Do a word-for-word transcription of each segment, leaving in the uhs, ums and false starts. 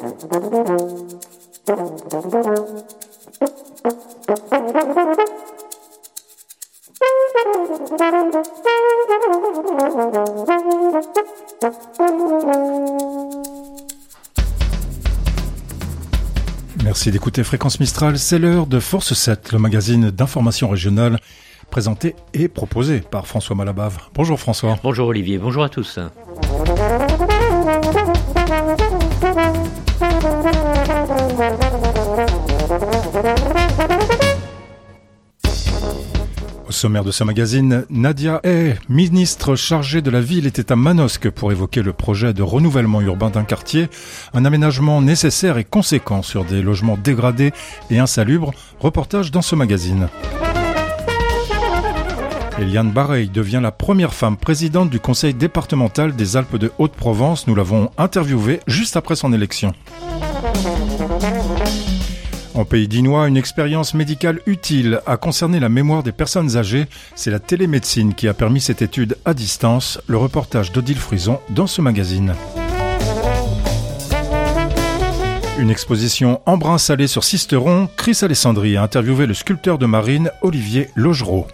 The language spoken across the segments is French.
Merci d'écouter Fréquence Mistral, c'est l'heure de Force sept, le magazine d'information régionale présenté et proposé par François Malabave. Bonjour François. Bonjour Olivier, bonjour à tous. Au sommaire de ce magazine, Nadia Hay, ministre chargée de la ville, était à Manosque pour évoquer le projet de renouvellement urbain d'un quartier, un aménagement nécessaire et conséquent sur des logements dégradés et insalubres. Reportage dans ce magazine. Eliane Bareil devient la première femme présidente du conseil départemental des Alpes de Haute-Provence. Nous l'avons interviewée juste après son élection. En Pays d'Inois, une expérience médicale utile a concerné la mémoire des personnes âgées. C'est la télémédecine qui a permis cette étude à distance. Le reportage d'Odile Frison dans ce magazine. Une exposition embrun salé sur Sisteron. Chris Alessandri a interviewé le sculpteur de marine Olivier Logereau.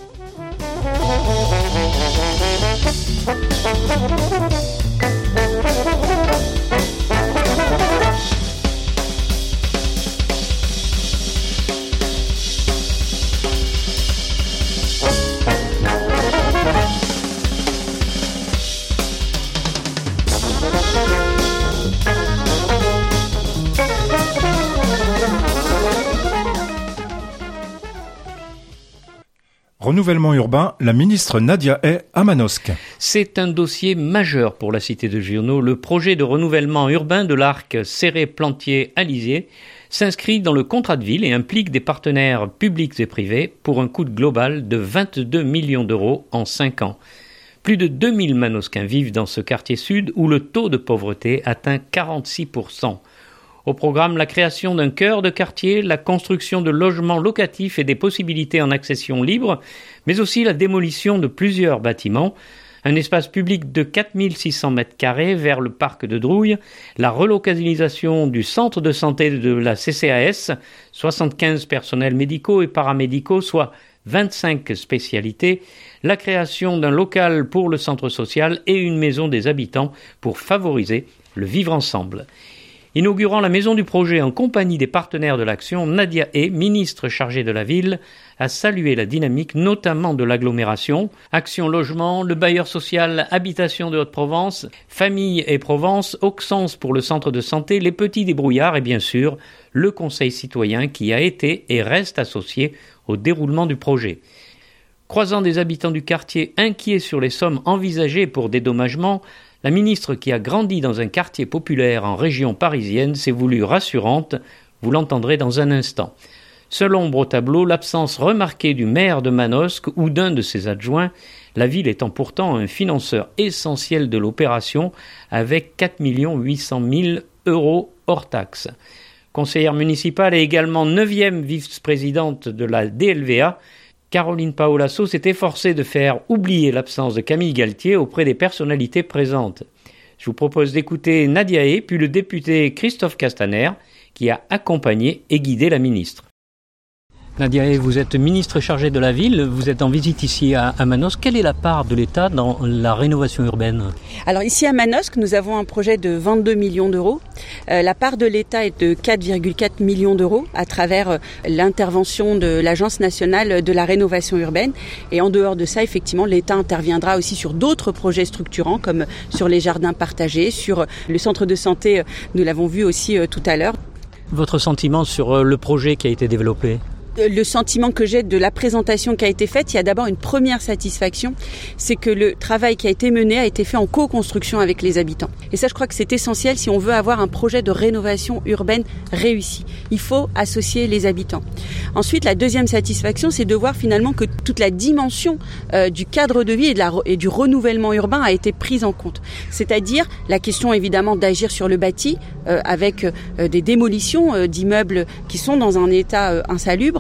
Renouvellement urbain, la ministre Nadia Hay à Manosque. C'est un dossier majeur pour la cité de Giono. Le projet de renouvellement urbain de l'arc Céré-Plantier-Alisier s'inscrit dans le contrat de ville et implique des partenaires publics et privés pour un coût global de vingt-deux millions d'euros en cinq ans. Plus de deux mille Manosquins vivent dans ce quartier sud où le taux de pauvreté atteint quarante-six pour cent. Au programme, la création d'un cœur de quartier, la construction de logements locatifs et des possibilités en accession libre, mais aussi la démolition de plusieurs bâtiments, un espace public de quatre mille six cents mètres carrés vers le parc de Drouille, la relocalisation du centre de santé de la C C A S, soixante-quinze personnels médicaux et paramédicaux, soit vingt-cinq spécialités, la création d'un local pour le centre social et une maison des habitants pour favoriser le vivre ensemble. Inaugurant la maison du projet en compagnie des partenaires de l'action, Nadia Hay, ministre chargée de la ville, a salué la dynamique notamment de l'agglomération, Action Logement, le bailleur social Habitation de Haute-Provence, Famille et Provence, Auxence pour le centre de santé, les petits débrouillards et bien sûr le conseil citoyen qui a été et reste associé au déroulement du projet. Croisant des habitants du quartier inquiets sur les sommes envisagées pour dédommagement, la ministre qui a grandi dans un quartier populaire en région parisienne s'est voulue rassurante, vous l'entendrez dans un instant. Seule ombre au tableau, l'absence remarquée du maire de Manosque ou d'un de ses adjoints, la ville étant pourtant un financeur essentiel de l'opération avec quatre millions huit cent mille euros hors taxes. Conseillère municipale et également neuvième vice-présidente de la D L V A, Caroline Paolasso s'est efforcée de faire oublier l'absence de Camille Galtier auprès des personnalités présentes. Je vous propose d'écouter Nadia Hay, puis le député Christophe Castaner, qui a accompagné et guidé la ministre. Nadia Hay, vous êtes ministre chargée de la ville, vous êtes en visite ici à, à Manosque. Quelle est la part de l'État dans la rénovation urbaine ? Alors ici à Manosque, nous avons un projet de vingt-deux millions d'euros. Euh, la part de l'État est de quatre virgule quatre millions d'euros à travers euh, l'intervention de l'Agence nationale de la rénovation urbaine. Et en dehors de ça, effectivement, l'État interviendra aussi sur d'autres projets structurants comme sur les jardins partagés, sur le centre de santé, nous l'avons vu aussi euh, tout à l'heure. Votre sentiment sur euh, le projet qui a été développé ? Le sentiment que j'ai de la présentation qui a été faite, il y a d'abord une première satisfaction, c'est que le travail qui a été mené a été fait en co-construction avec les habitants. Et ça, je crois que c'est essentiel si on veut avoir un projet de rénovation urbaine réussi. Il faut associer les habitants. Ensuite, la deuxième satisfaction, c'est de voir finalement que toute la dimension euh, du cadre de vie et, de la, et du renouvellement urbain a été prise en compte. C'est-à-dire la question évidemment d'agir sur le bâti euh, avec euh, des démolitions euh, d'immeubles qui sont dans un état euh, insalubre,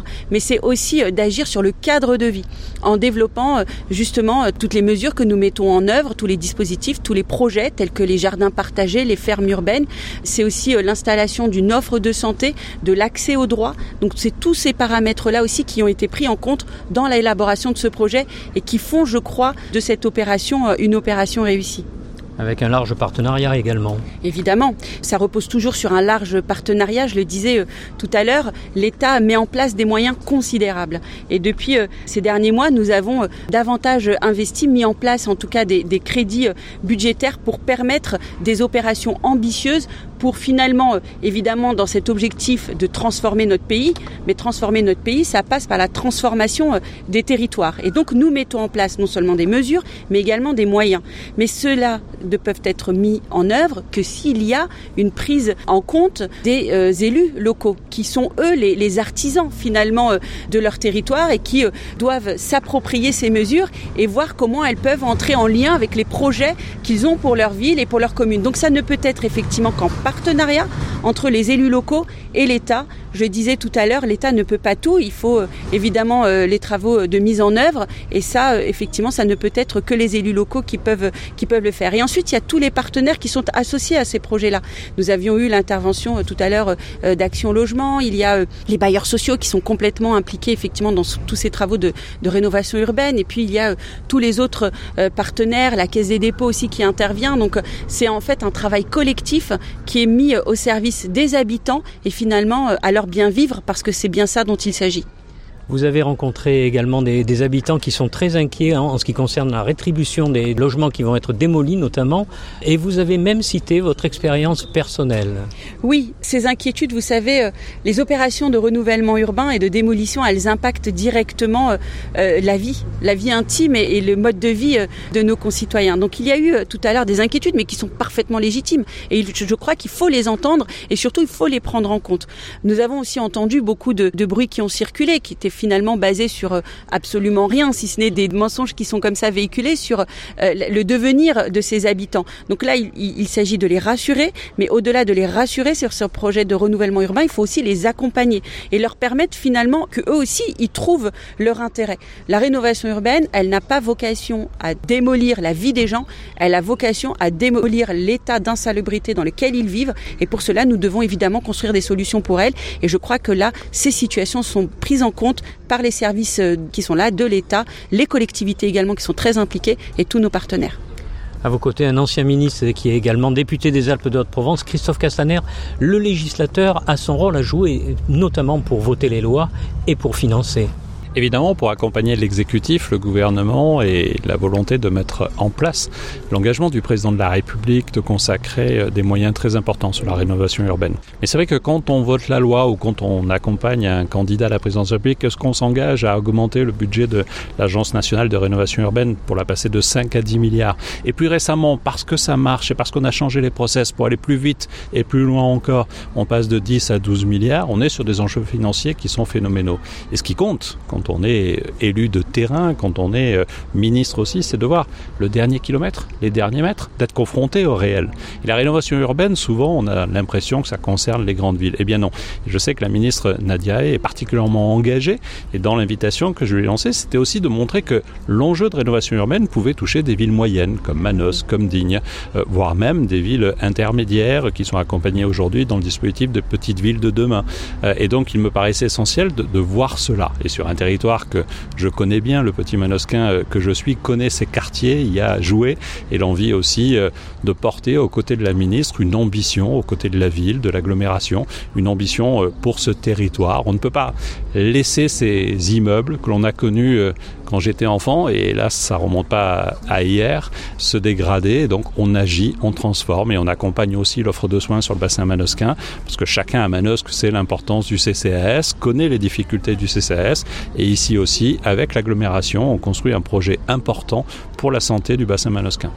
mais c'est aussi d'agir sur le cadre de vie, en développant justement toutes les mesures que nous mettons en œuvre, tous les dispositifs, tous les projets tels que les jardins partagés, les fermes urbaines. C'est aussi l'installation d'une offre de santé, de l'accès aux droits. Donc c'est tous ces paramètres-là aussi qui ont été pris en compte dans l'élaboration de ce projet et qui font, je crois, de cette opération une opération réussie. Avec un large partenariat également. Évidemment, ça repose toujours sur un large partenariat. Je le disais euh, tout à l'heure, l'État met en place des moyens considérables. Et depuis euh, ces derniers mois, nous avons euh, davantage investi, mis en place en tout cas des, des crédits euh, budgétaires pour permettre des opérations ambitieuses pour finalement, euh, évidemment, dans cet objectif de transformer notre pays. Mais transformer notre pays, ça passe par la transformation euh, des territoires. Et donc, nous mettons en place non seulement des mesures, mais également des moyens. Mais cela ne peuvent être mis en œuvre que s'il y a une prise en compte des euh, élus locaux, qui sont eux les, les artisans finalement euh, de leur territoire et qui euh, doivent s'approprier ces mesures et voir comment elles peuvent entrer en lien avec les projets qu'ils ont pour leur ville et pour leur commune. Donc ça ne peut être effectivement qu'en partenariat entre les élus locaux et l'État. Je disais tout à l'heure, l'État ne peut pas tout, il faut euh, évidemment euh, les travaux de mise en œuvre et ça, euh, effectivement, ça ne peut être que les élus locaux qui peuvent, qui peuvent le faire. Et ensuite, il y a tous les partenaires qui sont associés à ces projets-là. Nous avions eu l'intervention euh, tout à l'heure euh, d'Action Logement, il y a euh, les bailleurs sociaux qui sont complètement impliqués effectivement dans tous ces travaux de, de rénovation urbaine et puis il y a euh, tous les autres euh, partenaires, la Caisse des dépôts aussi qui intervient. Donc euh, c'est en fait un travail collectif qui est mis euh, au service des habitants et finalement euh, à leur bien vivre parce que c'est bien ça dont il s'agit. Vous avez rencontré également des, des habitants qui sont très inquiets en, en ce qui concerne la rétribution des logements qui vont être démolis notamment, et vous avez même cité votre expérience personnelle. Oui, ces inquiétudes, vous savez, euh, les opérations de renouvellement urbain et de démolition, elles impactent directement euh, euh, la vie, la vie intime et, et le mode de vie euh, de nos concitoyens. Donc il y a eu euh, tout à l'heure des inquiétudes, mais qui sont parfaitement légitimes, et je, je crois qu'il faut les entendre et surtout il faut les prendre en compte. Nous avons aussi entendu beaucoup de, de bruits qui ont circulé, qui étaient finalement basé sur absolument rien, si ce n'est des mensonges qui sont comme ça véhiculés sur euh, le devenir de ces habitants. Donc là, il, il s'agit de les rassurer, mais au-delà de les rassurer sur ce projet de renouvellement urbain, il faut aussi les accompagner et leur permettre finalement qu'eux aussi, ils trouvent leur intérêt. La rénovation urbaine, elle n'a pas vocation à démolir la vie des gens, elle a vocation à démolir l'état d'insalubrité dans lequel ils vivent et pour cela, nous devons évidemment construire des solutions pour elles et je crois que là, ces situations sont prises en compte par les services qui sont là, de l'État, les collectivités également qui sont très impliquées et tous nos partenaires. À vos côtés, un ancien ministre qui est également député des Alpes de Haute-Provence, Christophe Castaner. Le législateur a son rôle à jouer, notamment pour voter les lois et pour financer. Évidemment, pour accompagner l'exécutif, le gouvernement et la volonté de mettre en place l'engagement du président de la République de consacrer des moyens très importants sur la rénovation urbaine. Mais c'est vrai que quand on vote la loi ou quand on accompagne un candidat à la présidence de la République, est-ce qu'on s'engage à augmenter le budget de l'Agence nationale de rénovation urbaine pour la passer de cinq à dix milliards? Et plus récemment, parce que ça marche et parce qu'on a changé les process pour aller plus vite et plus loin encore, on passe de dix à douze milliards, on est sur des enjeux financiers qui sont phénoménaux. Et ce qui compte, quand on est élu de terrain, quand on est ministre aussi, c'est de voir le dernier kilomètre, les derniers mètres, d'être confronté au réel. Et la rénovation urbaine, souvent, on a l'impression que ça concerne les grandes villes. Eh bien non. Je sais que la ministre Nadia est particulièrement engagée et dans l'invitation que je lui ai lancée, c'était aussi de montrer que l'enjeu de rénovation urbaine pouvait toucher des villes moyennes, comme Manos, comme Digne, euh, voire même des villes intermédiaires qui sont accompagnées aujourd'hui dans le dispositif de petites villes de demain. Euh, et donc, il me paraissait essentiel de, de voir cela. Et sur un territoire que je connais bien, le petit manosquin que je suis connaît ces quartiers, y a joué et l'envie aussi de porter aux côtés de la ministre une ambition aux côtés de la ville, de l'agglomération, une ambition pour ce territoire. On ne peut pas laisser ces immeubles que l'on a connus quand j'étais enfant, et là ça remonte pas à hier, se dégrader. Donc on agit, on transforme et on accompagne aussi l'offre de soins sur le bassin manosquin, parce que chacun à Manosque sait l'importance du C C A S, connaît les difficultés du C C A S, et ici aussi, avec l'agglomération, on construit un projet important pour la santé du bassin manosquin.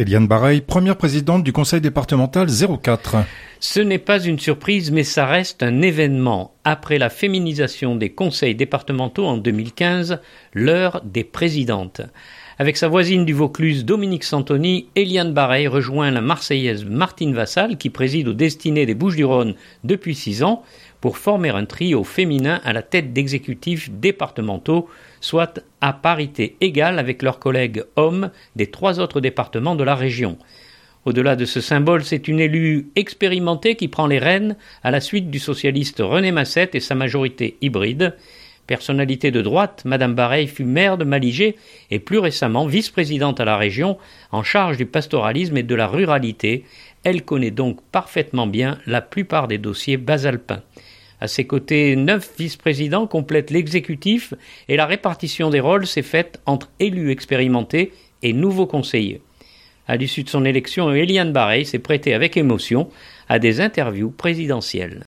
Eliane Bareil, première présidente du conseil départemental zéro quatre. Ce n'est pas une surprise, mais ça reste un événement. Après la féminisation des conseils départementaux en deux mille quinze, l'heure des présidentes. Avec sa voisine du Vaucluse, Dominique Santoni, Eliane Bareil rejoint la Marseillaise Martine Vassal, qui préside aux destinées des Bouches-du-Rhône depuis six ans, pour former un trio féminin à la tête d'exécutifs départementaux, soit à parité égale avec leurs collègues hommes des trois autres départements de la région. Au-delà de ce symbole, c'est une élue expérimentée qui prend les rênes à la suite du socialiste René Massette et sa majorité hybride. Personnalité de droite, Madame Bareil fut maire de Malijai et plus récemment vice-présidente à la région en charge du pastoralisme et de la ruralité. Elle connaît donc parfaitement bien la plupart des dossiers basalpins. À ses côtés, neuf vice-présidents complètent l'exécutif et la répartition des rôles s'est faite entre élus expérimentés et nouveaux conseillers. À l'issue de son élection, Eliane Bareil s'est prêtée avec émotion à des interviews présidentielles.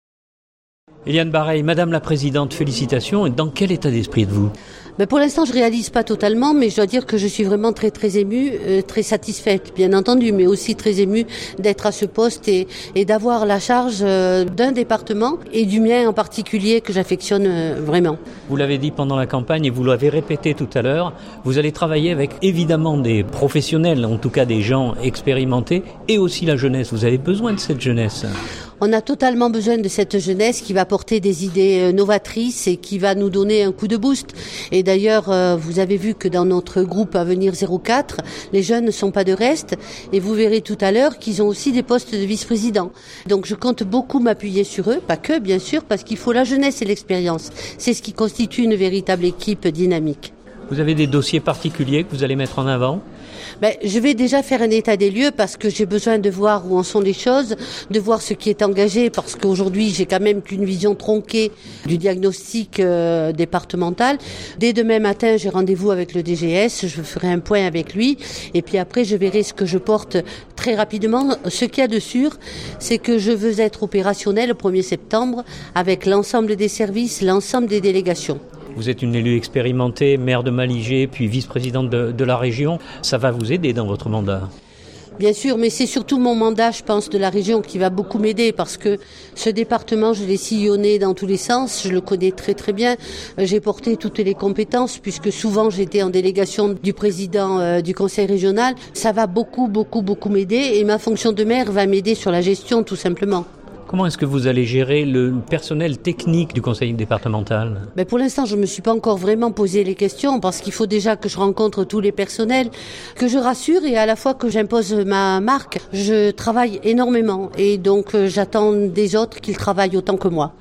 Eliane Bareil, Madame la Présidente, félicitations. Et dans quel état d'esprit êtes-vous ? Ben pour l'instant, je réalise pas totalement, mais je dois dire que je suis vraiment très très émue, euh, très satisfaite, bien entendu, mais aussi très émue d'être à ce poste et, et d'avoir la charge euh, d'un département et du mien en particulier que j'affectionne euh, vraiment. Vous l'avez dit pendant la campagne et vous l'avez répété tout à l'heure, vous allez travailler avec évidemment des professionnels, en tout cas des gens expérimentés, et aussi la jeunesse. Vous avez besoin de cette jeunesse. On a totalement besoin de cette jeunesse qui va porter des idées novatrices et qui va nous donner un coup de boost. Et d'ailleurs, vous avez vu que dans notre groupe Avenir zéro quatre, les jeunes ne sont pas de reste. Et vous verrez tout à l'heure qu'ils ont aussi des postes de vice-président. Donc je compte beaucoup m'appuyer sur eux, pas que bien sûr, parce qu'il faut la jeunesse et l'expérience. C'est ce qui constitue une véritable équipe dynamique. Vous avez des dossiers particuliers que vous allez mettre en avant ? Ben, je vais déjà faire un état des lieux parce que j'ai besoin de voir où en sont les choses, de voir ce qui est engagé parce qu'aujourd'hui j'ai quand même qu'une vision tronquée du diagnostic euh, départemental. Dès demain matin j'ai rendez-vous avec le D G S, je ferai un point avec lui et puis après je verrai ce que je porte très rapidement. Ce qu'il y a de sûr, c'est que je veux être opérationnel le premier septembre avec l'ensemble des services, l'ensemble des délégations. Vous êtes une élue expérimentée, maire de Malijai, puis vice-présidente de, de la région. Ça va vous aider dans votre mandat ? Bien sûr, mais c'est surtout mon mandat, je pense, de la région qui va beaucoup m'aider parce que ce département, je l'ai sillonné dans tous les sens, je le connais très très bien. J'ai porté toutes les compétences puisque souvent j'étais en délégation du président euh, du conseil régional. Ça va beaucoup, beaucoup, beaucoup m'aider et ma fonction de maire va m'aider sur la gestion tout simplement. Comment est-ce que vous allez gérer le personnel technique du conseil départemental ? Ben pour l'instant, je ne me suis pas encore vraiment posé les questions parce qu'il faut déjà que je rencontre tous les personnels, que je rassure et à la fois que j'impose ma marque. Je travaille énormément et donc euh, j'attends des autres qu'ils travaillent autant que moi.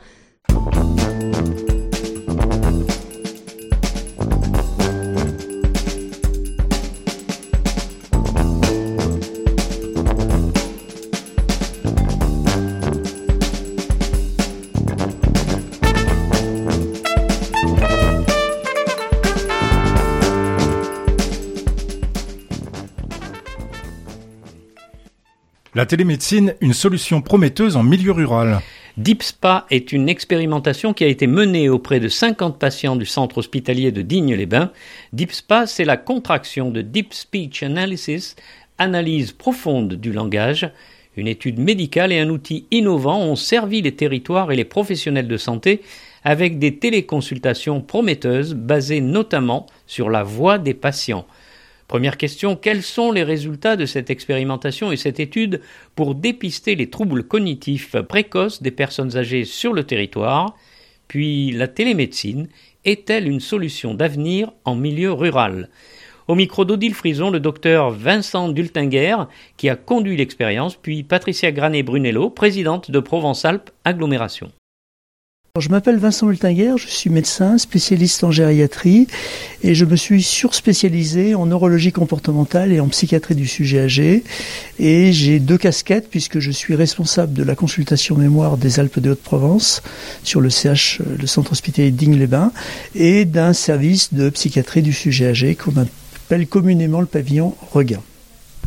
La télémédecine, une solution prometteuse en milieu rural. DeepSpa est une expérimentation qui a été menée auprès de cinquante patients du centre hospitalier de Digne-les-Bains. DeepSpa, c'est la contraction de Deep Speech Analysis, analyse profonde du langage. Une étude médicale et un outil innovant ont servi les territoires et les professionnels de santé avec des téléconsultations prometteuses basées notamment sur la voix des patients. Première question, quels sont les résultats de cette expérimentation et cette étude pour dépister les troubles cognitifs précoces des personnes âgées sur le territoire ? Puis, la télémédecine est-elle une solution d'avenir en milieu rural ? Au micro d'Odile Frison, le docteur Vincent Dultinguer, qui a conduit l'expérience, puis Patricia Granet-Brunello, présidente de Provence-Alpes Agglomération. Je m'appelle Vincent Dultinguer, je suis médecin, spécialiste en gériatrie et je me suis surspécialisé en neurologie comportementale et en psychiatrie du sujet âgé. Et j'ai deux casquettes puisque je suis responsable de la consultation mémoire des Alpes de Haute-Provence sur le C H, le centre hospitalier de Digne-les-Bains, et d'un service de psychiatrie du sujet âgé qu'on appelle communément le pavillon Regain.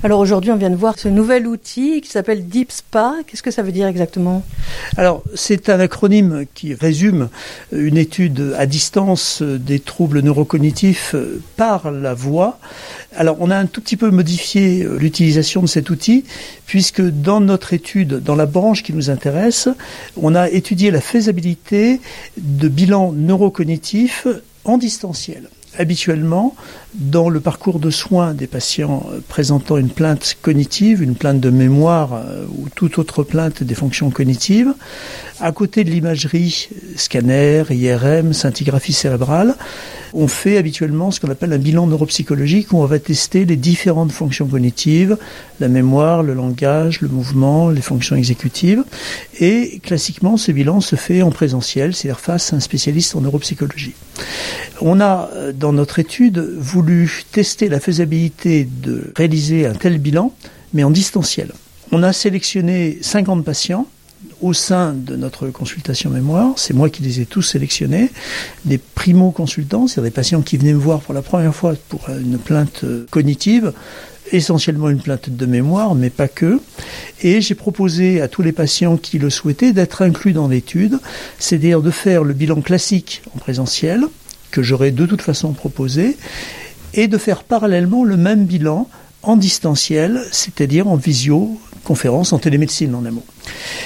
Alors aujourd'hui, on vient de voir ce nouvel outil qui s'appelle DeepSpa. Qu'est-ce que ça veut dire exactement ? Alors, c'est un acronyme qui résume une étude à distance des troubles neurocognitifs par la voix. Alors, on a un tout petit peu modifié l'utilisation de cet outil, puisque dans notre étude, dans la branche qui nous intéresse, on a étudié la faisabilité de bilans neurocognitifs en distanciel. Habituellement, dans le parcours de soins des patients présentant une plainte cognitive, une plainte de mémoire euh, ou toute autre plainte des fonctions cognitives, à côté de l'imagerie, scanner, I R M, scintigraphie cérébrale, on fait habituellement ce qu'on appelle un bilan neuropsychologique où on va tester les différentes fonctions cognitives, la mémoire, le langage, le mouvement, les fonctions exécutives. Et classiquement, ce bilan se fait en présentiel, c'est-à-dire face à un spécialiste en neuropsychologie. On a, dans notre étude, voulu tester la faisabilité de réaliser un tel bilan, mais en distanciel. On a sélectionné cinquante patients au sein de notre consultation mémoire. C'est moi qui les ai tous sélectionnés. Des primo-consultants, c'est-à-dire des patients qui venaient me voir pour la première fois pour une plainte cognitive, essentiellement une plainte de mémoire, mais pas que. Et j'ai proposé à tous les patients qui le souhaitaient d'être inclus dans l'étude, c'est-à-dire de faire le bilan classique en présentiel, que j'aurais de toute façon proposé, et de faire parallèlement le même bilan en distanciel, c'est-à-dire en visioconférence, en télémédecine en un mot.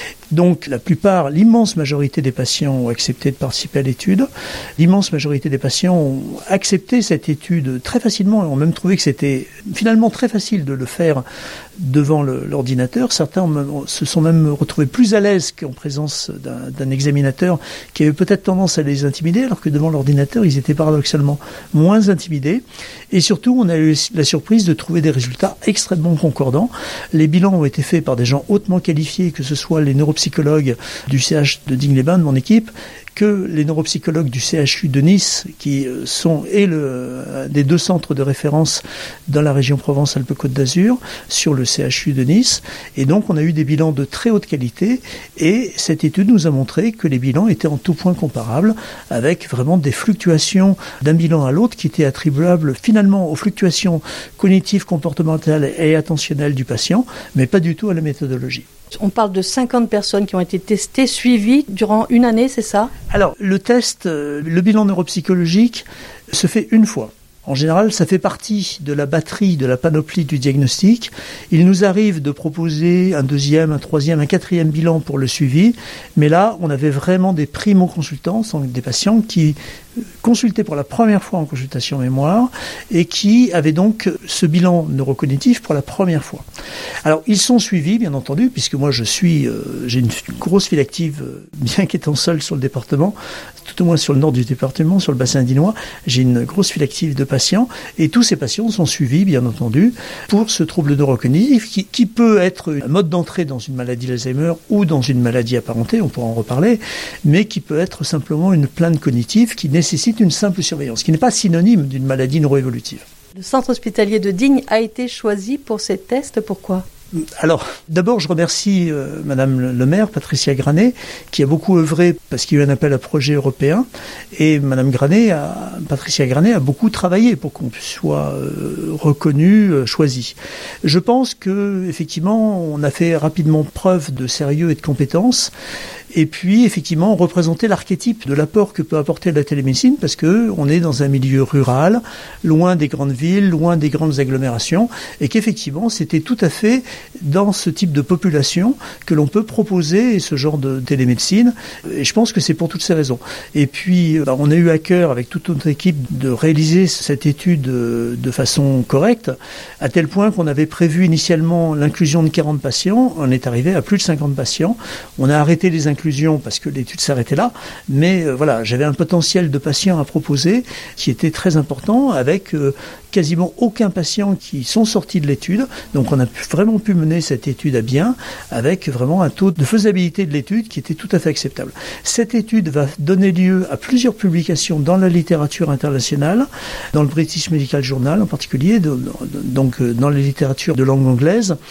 Donc la plupart, l'immense majorité des patients ont accepté de participer à l'étude. L'immense majorité des patients ont accepté cette étude très facilement et ont même trouvé que c'était finalement très facile de le faire devant le, l'ordinateur. Certains se sont même retrouvés plus à l'aise qu'en présence d'un, d'un examinateur qui avait peut-être tendance à les intimider, alors que devant l'ordinateur, ils étaient paradoxalement moins intimidés. Et surtout, on a eu la surprise de trouver des résultats extrêmement concordants. Les bilans ont été faits par des gens hautement qualifiés, que ce soit les neuropsychologues du C H de Digne-les-Bains, de mon équipe, que les neuropsychologues du C H U de Nice, qui sont et le, des deux centres de référence dans la région Provence-Alpes-Côte d'Azur, sur le C H U de Nice. Et donc, on a eu des bilans de très haute qualité. Et cette étude nous a montré que les bilans étaient en tout point comparables, avec vraiment des fluctuations d'un bilan à l'autre qui étaient attribuables finalement aux fluctuations cognitives, comportementales et attentionnelles du patient, mais pas du tout à la méthodologie. On parle de cinquante personnes qui ont été testées, suivies durant une année, c'est ça ? Alors, le test, le bilan neuropsychologique se fait une fois. En général, ça fait partie de la batterie, de la panoplie du diagnostic. Il nous arrive de proposer un deuxième, un troisième, un quatrième bilan pour le suivi. Mais là, on avait vraiment des primo-consultants, des patients qui consultaient pour la première fois en consultation mémoire et qui avaient donc ce bilan neurocognitif pour la première fois. Alors, ils sont suivis, bien entendu, puisque moi, je suis, euh, j'ai une grosse file active, euh, bien qu'étant seul sur le département, tout au moins sur le nord du département, sur le bassin dinois, j'ai une grosse file active de patients, et tous ces patients sont suivis, bien entendu, pour ce trouble neurocognitif qui, qui peut être un mode d'entrée dans une maladie d'Alzheimer ou dans une maladie apparentée, on pourra en reparler, mais qui peut être simplement une plainte cognitive qui nécessite une simple surveillance, qui n'est pas synonyme d'une maladie neuroévolutive. Le centre hospitalier de Digne a été choisi pour ces tests, pourquoi ? Alors, d'abord, je remercie euh, Madame le maire, Patricia Granet, qui a beaucoup œuvré parce qu'il y a eu un appel à projet européen. Et Madame Granet, a, Patricia Granet a beaucoup travaillé pour qu'on soit euh, reconnu, euh, choisi. Je pense que, effectivement, on a fait rapidement preuve de sérieux et de compétences. Et puis, effectivement, représenter l'archétype de l'apport que peut apporter la télémédecine, parce que on est dans un milieu rural, loin des grandes villes, loin des grandes agglomérations, et qu'effectivement, c'était tout à fait dans ce type de population que l'on peut proposer ce genre de télémédecine. Et je pense que c'est pour toutes ces raisons. Et puis, on a eu à cœur, avec toute notre équipe, de réaliser cette étude de façon correcte, à tel point qu'on avait prévu initialement l'inclusion de quarante patients. On est arrivé à plus de cinquante patients. On a arrêté les inclusions parce que l'étude s'arrêtait là, mais euh, voilà, j'avais un potentiel de patients à proposer qui était très important, avec euh, quasiment aucun patient qui sont sortis de l'étude. Donc on a pu, vraiment pu mener cette étude à bien, avec vraiment un taux de faisabilité de l'étude qui était tout à fait acceptable. Cette étude va donner lieu à plusieurs publications dans la littérature internationale, dans le British Medical Journal en particulier, de, de, donc dans la littérature de langue anglaise.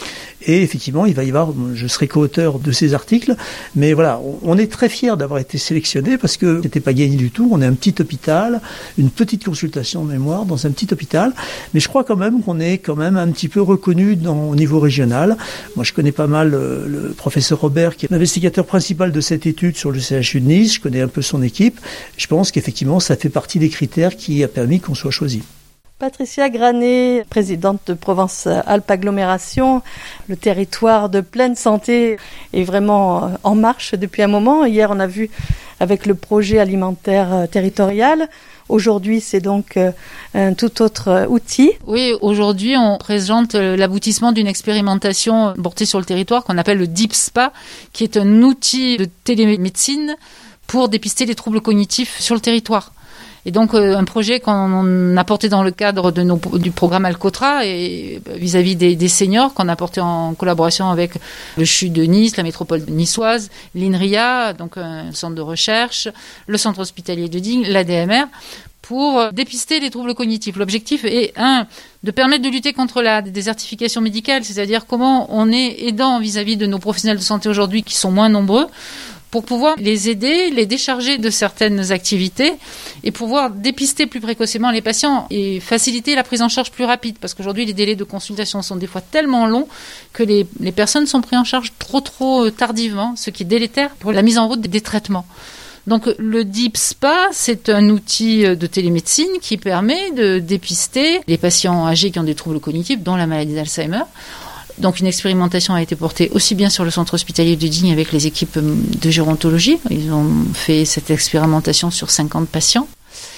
Et effectivement, il va y avoir, je serai co-auteur de ces articles, mais voilà, on est très fiers d'avoir été sélectionnés parce que c'était pas gagné du tout. On est un petit hôpital, une petite consultation de mémoire dans un petit hôpital, mais je crois quand même qu'on est quand même un petit peu reconnu dans, au niveau régional. Moi, je connais pas mal le, le professeur Robert, qui est l'investigateur principal de cette étude sur le C H U de Nice. Je connais un peu son équipe. Je pense qu'effectivement, ça fait partie des critères qui a permis qu'on soit choisi. Patricia Granet, présidente de Provence-Alpes Agglomération, le territoire de pleine santé est vraiment en marche depuis un moment. Hier, on a vu avec le projet alimentaire territorial. Aujourd'hui, c'est donc un tout autre outil. Oui, aujourd'hui, on présente l'aboutissement d'une expérimentation portée sur le territoire qu'on appelle le DeepSpa, qui est un outil de télémédecine pour dépister les troubles cognitifs sur le territoire. Et donc, euh, un projet qu'on a porté dans le cadre de nos, du programme Alcotra et vis-à-vis des, des seniors, qu'on a porté en collaboration avec le C H U de Nice, la métropole niçoise, l'INRIA, donc un centre de recherche, le centre hospitalier de Digne, l'A D M R, pour dépister les troubles cognitifs. L'objectif est, un, de permettre de lutter contre la désertification médicale, c'est-à-dire comment on est aidant vis-à-vis de nos professionnels de santé aujourd'hui qui sont moins nombreux, pour pouvoir les aider, les décharger de certaines activités et pouvoir dépister plus précocement les patients et faciliter la prise en charge plus rapide. Parce qu'aujourd'hui, les délais de consultation sont des fois tellement longs que les, les personnes sont prises en charge trop trop tardivement, ce qui est délétère pour la mise en route des, des traitements. Donc le DeepSpa, c'est un outil de télémédecine qui permet de dépister les patients âgés qui ont des troubles cognitifs, dont la maladie d'Alzheimer. Donc une expérimentation a été portée aussi bien sur le centre hospitalier de Digne avec les équipes de gérontologie. Ils ont fait cette expérimentation sur cinquante patients.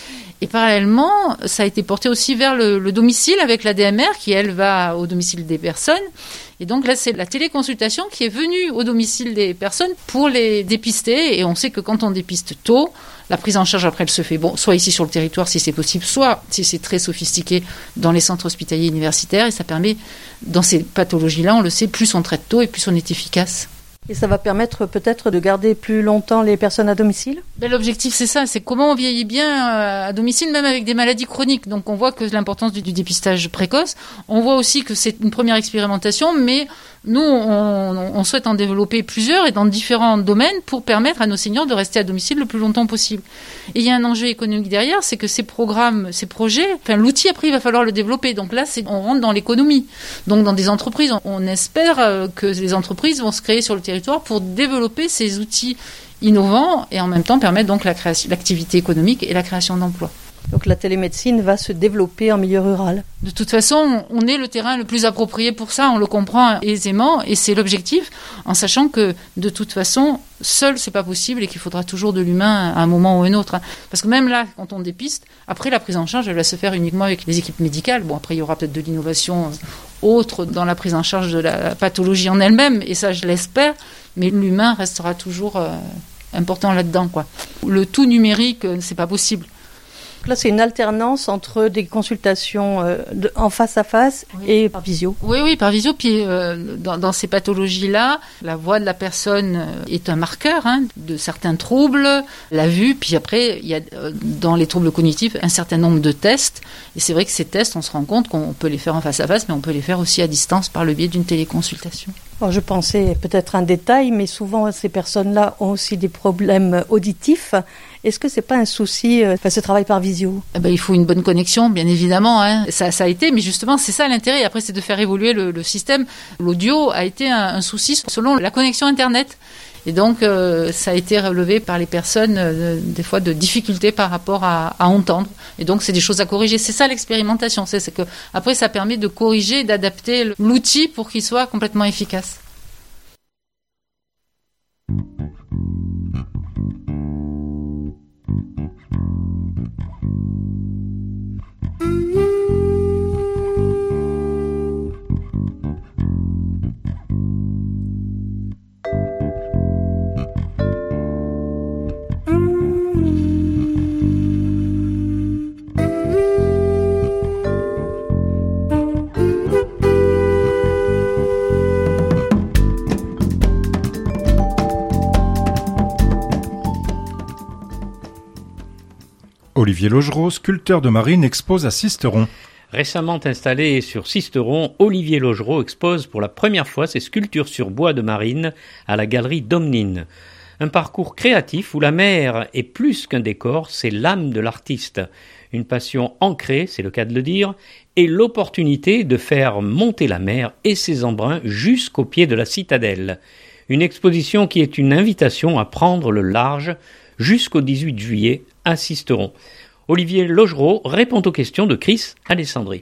Et parallèlement, ça a été porté aussi vers le, le domicile avec l'A D M R qui, elle, va au domicile des personnes. Et donc là, c'est la téléconsultation qui est venue au domicile des personnes pour les dépister. Et on sait que quand on dépiste tôt, la prise en charge après elle se fait bon, soit ici sur le territoire si c'est possible, soit si c'est très sophistiqué dans les centres hospitaliers universitaires. Et ça permet, dans ces pathologies-là, on le sait, plus on traite tôt et plus on est efficace. Et ça va permettre peut-être de garder plus longtemps les personnes à domicile ? Ben, l'objectif, c'est ça, c'est comment on vieillit bien à domicile, même avec des maladies chroniques. Donc on voit que l'importance du, du dépistage précoce. On voit aussi que c'est une première expérimentation, mais nous, on, on souhaite en développer plusieurs et dans différents domaines pour permettre à nos seniors de rester à domicile le plus longtemps possible. Et il y a un enjeu économique derrière, c'est que ces programmes, ces projets, enfin l'outil après, il va falloir le développer. Donc là, c'est, on rentre dans l'économie. Donc dans des entreprises, on, on espère que les entreprises vont se créer sur le territoire pour développer ces outils innovants et en même temps permettre donc la création, l'activité économique et la création d'emplois. Donc la télémédecine va se développer en milieu rural. De toute façon, on est le terrain le plus approprié pour ça, on le comprend aisément et c'est l'objectif, en sachant que de toute façon, seul c'est pas possible et qu'il faudra toujours de l'humain à un moment ou un autre. Parce que même là, quand on dépiste, après la prise en charge, elle va se faire uniquement avec les équipes médicales. Bon, après il y aura peut-être de l'innovation autre dans la prise en charge de la pathologie en elle-même, et ça je l'espère, mais l'humain restera toujours euh, important là-dedans, quoi. Le tout numérique, c'est pas possible. Là, c'est une alternance entre des consultations euh, de, en face à face oui. et par visio. Oui, oui, par visio. Puis euh, dans, dans ces pathologies-là, la voix de la personne est un marqueur hein, de certains troubles, la vue. Puis après, il y a euh, dans les troubles cognitifs un certain nombre de tests. Et c'est vrai que ces tests, on se rend compte qu'on peut les faire en face à face, mais on peut les faire aussi à distance par le biais d'une téléconsultation. Alors, je pensais peut-être un détail, mais souvent ces personnes-là ont aussi des problèmes auditifs. Est-ce que c'est pas un souci, euh, ce travail par visio ? Eh ben, il faut une bonne connexion, bien évidemment. Hein. Ça, ça a été, mais justement, c'est ça l'intérêt. Après, c'est de faire évoluer le, le système. L'audio a été un, un souci selon la connexion Internet. Et donc, euh, ça a été relevé par les personnes, euh, des fois, de difficultés par rapport à, à entendre. Et donc, c'est des choses à corriger. C'est ça l'expérimentation. C'est, c'est que après, ça permet de corriger, d'adapter l'outil pour qu'il soit complètement efficace. Olivier Logereau, sculpteur de marine, expose à Sisteron. Récemment installé sur Sisteron, Olivier Laugereau expose pour la première fois ses sculptures sur bois de marine à la galerie Domnine. Un parcours créatif où la mer est plus qu'un décor, c'est l'âme de l'artiste. Une passion ancrée, c'est le cas de le dire, et l'opportunité de faire monter la mer et ses embruns jusqu'au pied de la citadelle. Une exposition qui est une invitation à prendre le large jusqu'au dix-huit juillet à Sisteron. Olivier Laugereau répond aux questions de Chris Alessandri.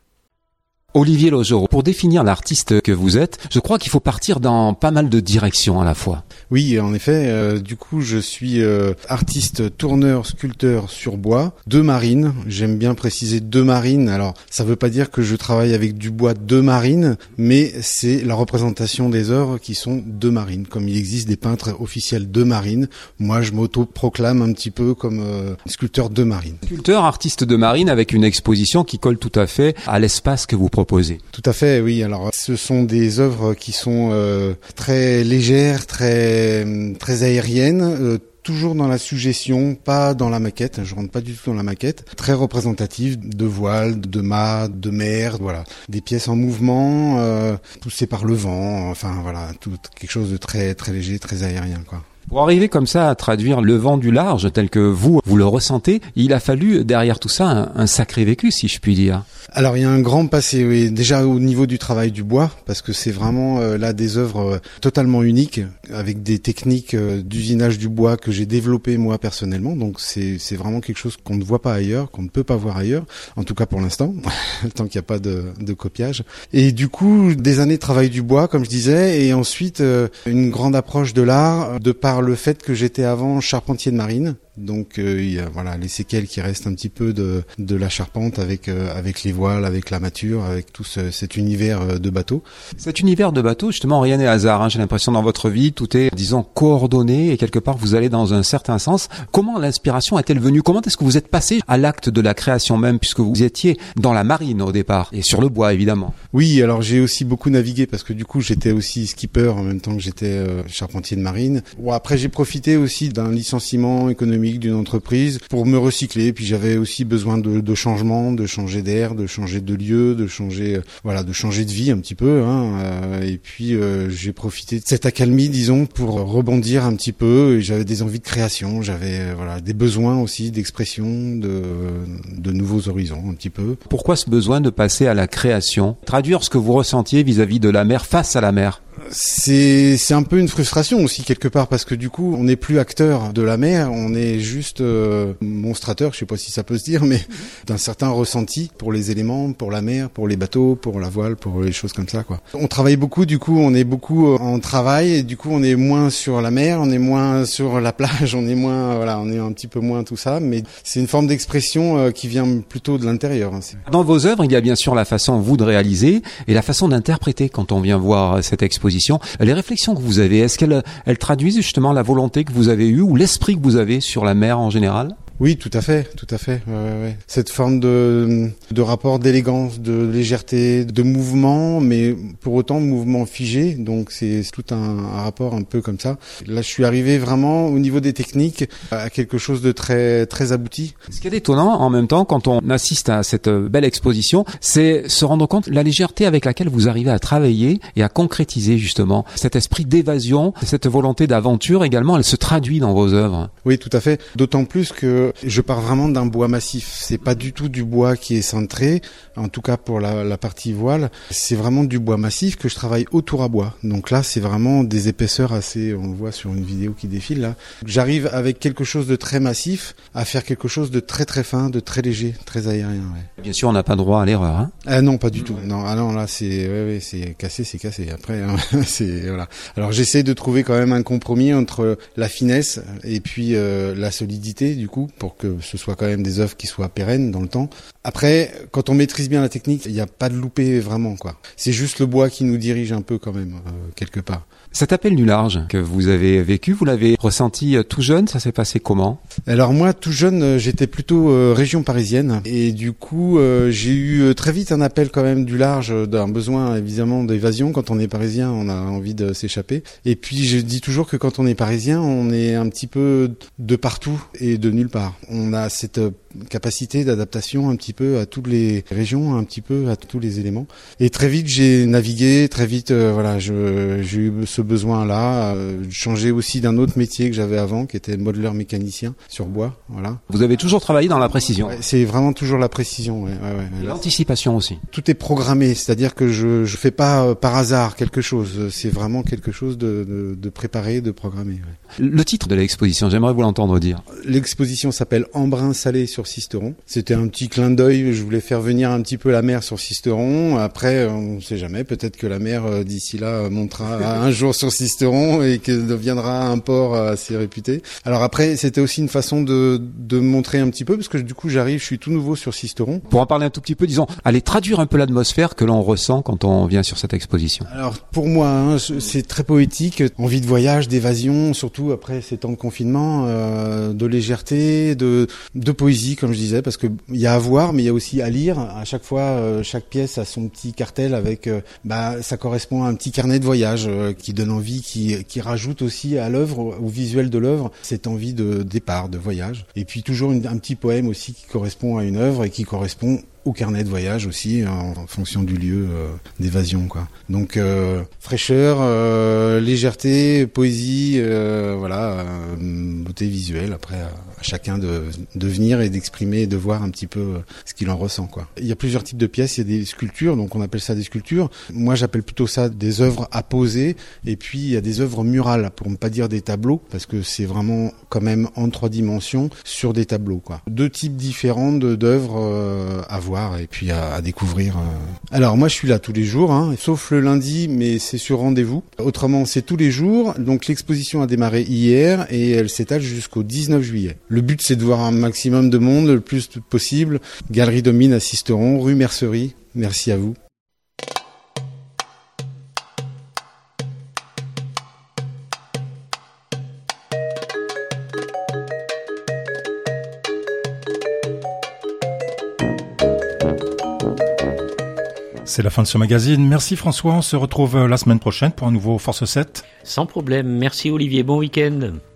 Olivier Laugereau, pour définir l'artiste que vous êtes, je crois qu'il faut partir dans pas mal de directions à la fois. Oui, en effet. Euh, du coup, je suis euh, artiste, tourneur, sculpteur sur bois, de marine. J'aime bien préciser de marine. Alors, ça veut pas dire que je travaille avec du bois de marine, mais c'est la représentation des œuvres qui sont de marine. Comme il existe des peintres officiels de marine, moi, je m'auto-proclame un petit peu comme euh, sculpteur de marine. Sculpteur, artiste de marine, avec une exposition qui colle tout à fait à l'espace que vous proposez. Proposé. Tout à fait, oui. Alors, ce sont des œuvres qui sont euh, très légères, très très aériennes, euh, toujours dans la suggestion, pas dans la maquette. Je rentre pas du tout dans la maquette. Très représentative de voiles, de mâts, de mer, voilà. Des pièces en mouvement, euh, poussées par le vent. Enfin, voilà, tout quelque chose de très très léger, très aérien, quoi. Pour arriver comme ça à traduire le vent du large tel que vous, vous le ressentez, il a fallu derrière tout ça un, un sacré vécu, si je puis dire. Alors il y a un grand passé, oui, déjà au niveau du travail du bois, parce que c'est vraiment euh, là des œuvres euh, totalement uniques, avec des techniques euh, d'usinage du bois que j'ai développées moi personnellement, donc c'est c'est vraiment quelque chose qu'on ne voit pas ailleurs, qu'on ne peut pas voir ailleurs, en tout cas pour l'instant, tant qu'il n'y a pas de, de copiage. Et du coup, des années de travail du bois, comme je disais, et ensuite euh, une grande approche de l'art, de par le fait que j'étais avant charpentier de marine. Donc euh, il y a voilà les séquelles qui restent un petit peu de de la charpente avec euh, avec les voiles, avec la mâture, avec tout ce, cet univers de bateau. Cet univers de bateau, justement, rien n'est hasard. Hein, j'ai l'impression dans votre vie, tout est, disons, coordonné et quelque part vous allez dans un certain sens. Comment l'inspiration est-elle venue? Comment est-ce que vous êtes passé à l'acte de la création même, puisque vous étiez dans la marine au départ et sur le bois évidemment? Oui, alors j'ai aussi beaucoup navigué parce que du coup j'étais aussi skipper en même temps que j'étais euh, charpentier de marine. Bon, après j'ai profité aussi d'un licenciement économique d'une entreprise pour me recycler, puis j'avais aussi besoin de, de changement, de changer d'air, de changer de lieu, de changer euh, voilà, de changer de vie un petit peu hein, euh, et puis euh, j'ai profité de cette accalmie disons pour rebondir un petit peu, et j'avais des envies de création, j'avais euh, voilà, des besoins aussi d'expression, de de nouveaux horizons un petit peu. Pourquoi ce besoin de passer à la création? Traduire ce que vous ressentiez vis-à-vis de la mer face à la mer. C'est c'est un peu une frustration aussi quelque part, parce que du coup on n'est plus acteur de la mer, on est juste euh, monstrateur, je sais pas si ça peut se dire, mais d'un certain ressenti pour les éléments, pour la mer, pour les bateaux, pour la voile, pour les choses comme ça quoi. On travaille beaucoup, du coup on est beaucoup en travail, et du coup on est moins sur la mer, on est moins sur la plage, on est moins voilà, on est un petit peu moins tout ça, mais c'est une forme d'expression euh, qui vient plutôt de l'intérieur. Hein. Dans vos œuvres, il y a bien sûr la façon vous de réaliser et la façon d'interpréter quand on vient voir cette exposition. Les réflexions que vous avez, est-ce qu'elles elles traduisent justement la volonté que vous avez eue ou l'esprit que vous avez sur la mer en général? Oui, tout à fait, tout à fait. Ouais, ouais, ouais. Cette forme de de rapport d'élégance, de légèreté, de mouvement, mais pour autant mouvement figé. Donc c'est tout un, un rapport un peu comme ça. Là, je suis arrivé vraiment au niveau des techniques à quelque chose de très très abouti. Ce qui est étonnant en même temps quand on assiste à cette belle exposition, c'est se rendre compte de la légèreté avec laquelle vous arrivez à travailler et à concrétiser justement cet esprit d'évasion, cette volonté d'aventure également. Elle se traduit dans vos œuvres. Oui, tout à fait. D'autant plus que je pars vraiment d'un bois massif. C'est pas du tout du bois qui est cintré, en tout cas pour la, la partie voile. C'est vraiment du bois massif que je travaille autour à bois. Donc là, c'est vraiment des épaisseurs assez, on le voit sur une vidéo qui défile là. J'arrive avec quelque chose de très massif à faire quelque chose de très très fin, de très léger, très aérien. Ouais. Bien sûr, on n'a pas droit à l'erreur. Hein ah non, pas du tout. Non, ah non, là c'est, ouais, ouais, c'est cassé, c'est cassé. Après, hein, c'est voilà. Alors j'essaie de trouver quand même un compromis entre la finesse et puis euh, la solidité du coup, pour que ce soit quand même des œuvres qui soient pérennes dans le temps. Après, quand on maîtrise bien la technique, il n'y a pas de loupé vraiment quoi. C'est juste le bois qui nous dirige un peu quand même euh, quelque part. Cet appel du large que vous avez vécu, vous l'avez ressenti tout jeune, ça s'est passé comment? Alors moi, tout jeune, j'étais plutôt euh, région parisienne et du coup, euh, j'ai eu très vite un appel quand même du large, d'un besoin évidemment d'évasion. Quand on est parisien, on a envie de s'échapper. Et puis je dis toujours que quand on est parisien, on est un petit peu de partout et de nulle part. On a cette capacité d'adaptation un petit peu à toutes les régions, un petit peu à tous les éléments. Et très vite, j'ai navigué, très vite, euh, voilà, je, j'ai eu ce besoin-là, euh, de changer aussi d'un autre métier que j'avais avant, qui était modeleur mécanicien sur bois, voilà. Vous avez toujours travaillé dans la précision? Ouais, c'est vraiment toujours la précision, ouais, ouais, ouais. L'anticipation aussi. Tout est programmé, c'est-à-dire que je je fais pas euh, par hasard quelque chose, c'est vraiment quelque chose de, de, de préparé, de programmé. Ouais. Le titre de l'exposition, j'aimerais vous l'entendre dire. L'exposition s'appelle Embrun salé sur Sisteron. C'était un petit clin d'œil, je voulais faire venir un petit peu la mer sur Sisteron. Après, on ne sait jamais, peut-être que la mer euh, d'ici là montera un jour sur Sisteron et que deviendra un port assez réputé. Alors après, c'était aussi une façon de de montrer un petit peu, parce que du coup j'arrive, je suis tout nouveau sur Sisteron. Pour en parler un tout petit peu, disons, allez traduire un peu l'atmosphère que l'on ressent quand on vient sur cette exposition. Alors pour moi, hein, c'est très poétique, envie de voyage, d'évasion, surtout après ces temps de confinement, euh, de légèreté, de de poésie comme je disais, parce que il y a à voir, mais il y a aussi à lire. À chaque fois, euh, chaque pièce a son petit cartel avec, euh, bah ça correspond à un petit carnet de voyage euh, qui donne envie, qui qui rajoute aussi à l'œuvre, au visuel de l'œuvre, cette envie de départ, de voyage. Et puis toujours une, un petit poème aussi qui correspond à une œuvre et qui correspond au carnet de voyage aussi, en, en fonction du lieu euh, d'évasion, quoi. Donc euh, fraîcheur, euh, légèreté, poésie, euh, voilà, euh, beauté visuelle. Après, à, à chacun de, de venir et d'exprimer et de voir un petit peu euh, ce qu'il en ressent, quoi. Il y a plusieurs types de pièces. Il y a des sculptures, donc on appelle ça des sculptures. Moi, j'appelle plutôt ça des œuvres à poser. Et puis il y a des œuvres murales, pour ne pas dire des tableaux, parce que c'est vraiment quand même en trois dimensions sur des tableaux, quoi. Deux types différents de, d'œuvres euh, à voir et puis à, à découvrir. Alors moi je suis là tous les jours, hein, sauf le lundi, mais c'est sur rendez-vous. Autrement c'est tous les jours. Donc l'exposition a démarré hier et elle s'étale jusqu'au dix-neuf juillet. Le but c'est de voir un maximum de monde le plus possible. Galerie Domine à Sisteron, rue Mercerie. Merci à vous. C'est la fin de ce magazine. Merci François, on se retrouve la semaine prochaine pour un nouveau Force sept. Sans problème, merci Olivier, bon week-end.